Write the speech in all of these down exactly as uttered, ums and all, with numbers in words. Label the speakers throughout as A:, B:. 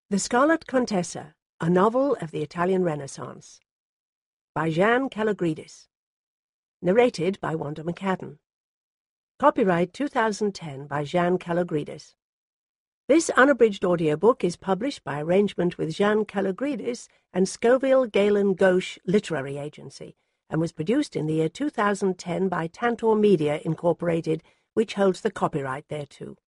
A: The Scarlet Contessa, a novel of the Italian Renaissance, by Jean Kalogridis. Narrated by Wanda McCadden. Copyright two thousand ten by Jean Kalogridis. This unabridged audiobook is published by arrangement with Jean Kalogridis and Scoville Galen Gauche Literary Agency, and was produced in the year two thousand ten by Tantor Media, Incorporated, which holds the copyright thereto.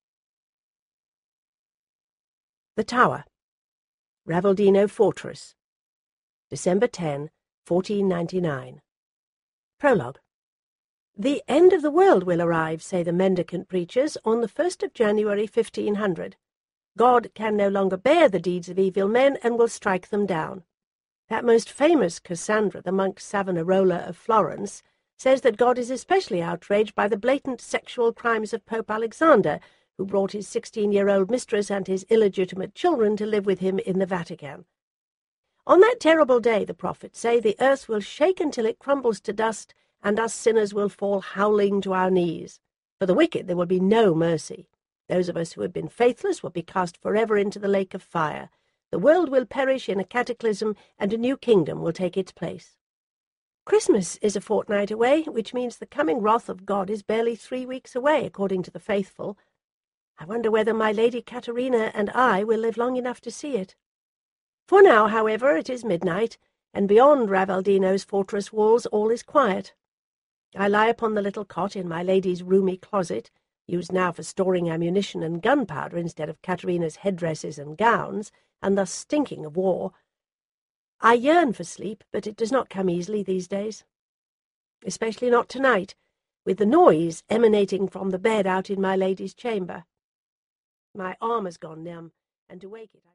A: The Tower. Ravaldino Fortress, December tenth, fourteen ninety-nine. Prologue. The end of the world will arrive, say the mendicant preachers, on the first of January fifteen hundred. God can no longer bear the deeds of evil men and will strike them down. That most famous Cassandra, the monk Savonarola of Florence, says that God is especially outraged by the blatant sexual crimes of Pope Alexander, who brought his sixteen-year-old mistress and his illegitimate children to live with him in the Vatican. On that terrible day, the prophets say, the earth will shake until it crumbles to dust, and us sinners will fall howling to our knees. For the wicked there will be no mercy. Those of us who have been faithless will be cast forever into the lake of fire. The world will perish in a cataclysm, and a new kingdom will take its place. Christmas is a fortnight away, which means the coming wrath of God is barely three weeks away, according to the faithful. I wonder whether my Lady Caterina and I will live long enough to see it. For now, however, it is midnight, and beyond Ravaldino's fortress walls all is quiet. I lie upon the little cot in my lady's roomy closet, used now for storing ammunition and gunpowder instead of Caterina's headdresses and gowns, and thus stinking of war. I yearn for sleep, but it does not come easily these days. Especially not tonight, with the noise emanating from the bed out in my lady's chamber. My arm has gone numb, and to wake it...